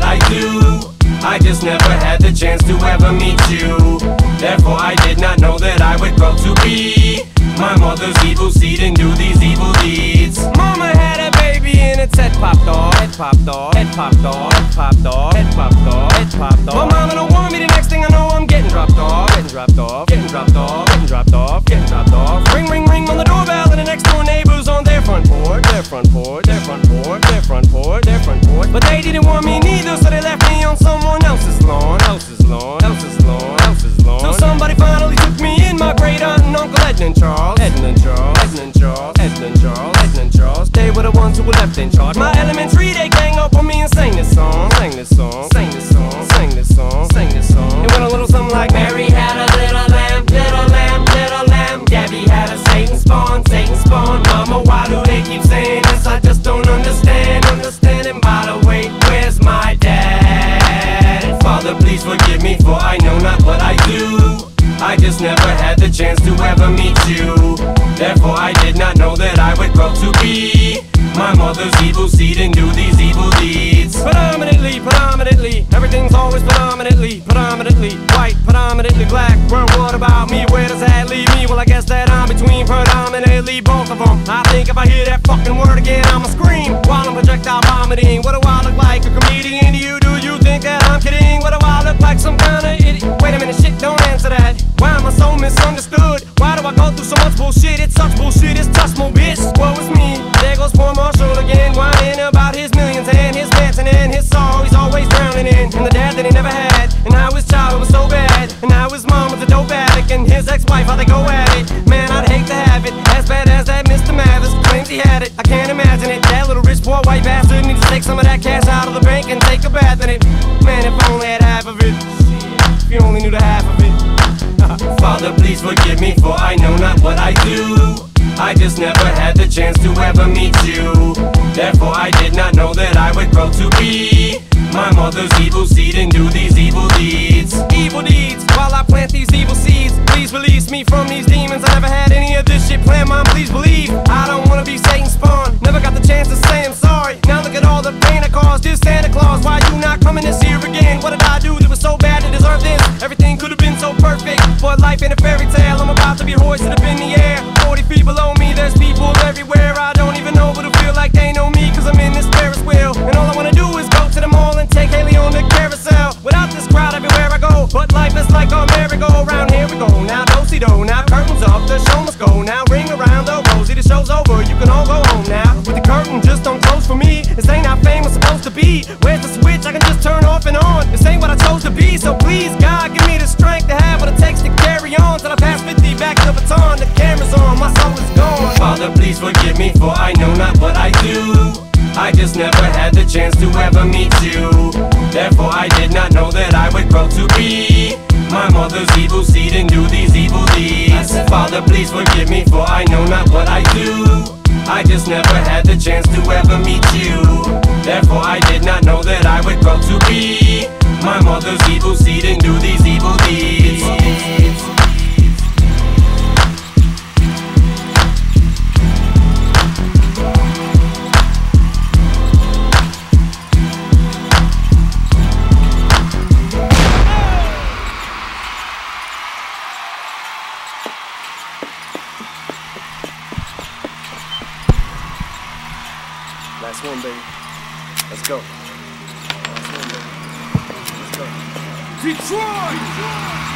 I do. I just never had the chance to ever meet you. Therefore I did not know that I would grow to be my mother's evil seed and do these evil deeds. Mama had a baby and its head popped off. Head popped off. Head popped off. Head popped off. Head popped off. Head popped off. Well, mama don't want me. The next thing I know, I'm getting dropped off. Getting dropped off. Getting dropped off. Getting dropped off. Getting dropped off. Ring, ring, ring on the doorbell, and the next door neighbors on their front porch. Their front porch. Their front porch. Their front porch. Their front porch. But they didn't want me neither, so they left me on someone else's lawn. Else's lawn. Else's lawn. Else's lawn. Till somebody finally took me in, my great aunt and Uncle Edna and Charles. Edna and Charles. Edna and Charles. Edna and Charles. Edna and Charles. They were the ones who were left in charge. My elementary, they gang up on me and sang this song. Sang this song. Sang this song. Sang this song. Sang this song. It went a little something like Mary had a little lamb, little lamb, little lamb. Gabby had a Satan spawn, Satan spawn. Mama, why do they keep saying this? I just don't understand. And by the way, where's my dad? Father, please forgive me, for I know not what I do. I just never had the chance to ever meet you. Therefore I did not know that I would grow to be my mother's evil seed and do these evil deeds. Predominantly, everything's always predominantly white, predominantly black. Well, what about me? Where does that leave me? Well, I guess that I'm between predominantly both of them. I think if I hear that fucking word again, I'ma scream while I'm projectile vomiting. What do I look like, a comedian to you? Do you think that I'm kidding? What do I look like, some kind of idiot? Wait a minute, shit, don't answer that. Why am I so misunderstood? Why do I go through so much bullshit? It's such bullshit, it's touch more bitch. Woe is me, there goes poor Marshall again, whining about his millions and his mansion and his sorrow he's always drowning in. And the dad that he never had, and how his childhood was so bad, and how his mom was a dope addict, and his ex-wife, how they go at it. Man, I'd hate to have it, as bad as that Mr. Mathers claims he had it. I can't imagine it, that little rich poor white bastard needs to take some of that cash out of the bank and take a bath in it. Man, if I only had half of it, if you only knew the half of it. Father, please forgive me, for I know not what I do. I just never had the chance to ever meet you. Therefore I did not know that I would grow to be my mother's evil seed and do these evil deeds. Evil deeds, while I plant these evil seeds. Please release me from these demons. I never had any of this shit planned, Mom, please believe. I don't wanna be Satan's spawn. Never got the chance to say I'm sorry. Now look at all the pain I caused. Dear Santa Claus, why you not coming this year again? What did I do that was so bad to deserve this? Everything could have been so perfect, but life ain't a fairy tale. I'm about to be hoisted up in the air, 40 feet below me. There's people everywhere. I don't even know, but who feel like they know me, cause I'm in this Ferris wheel. And all I wanna do is go to the mall and take Haley on the carousel. Without this crowd everywhere I go, but life is like a merry-go-round. Here we go, now do-si-do, now curtains up, the show must go. Now ring around the rosy, the show's over, you can all go home now. With the curtain just don't close for me, this ain't how fame is supposed to be. Where's the switch I can just turn off and on? This ain't what I chose to be, so please God, give me the strength to have what it takes to carry on. Till I pass 50 back the baton, the camera's on, my soul is gone. Father, please forgive me, for I know not what I do. I just never had the chance to ever meet you. Therefore I did not know that I would grow to be my mother's evil seed and do these evil deeds. Father, please forgive me, for I know not what I do. I just never had the chance to ever meet you. Therefore I did not know that I would grow to be my mother's evil seed and do these evil deeds. Last one, baby. Let's go. Last one, baby. Let's go. Detroit!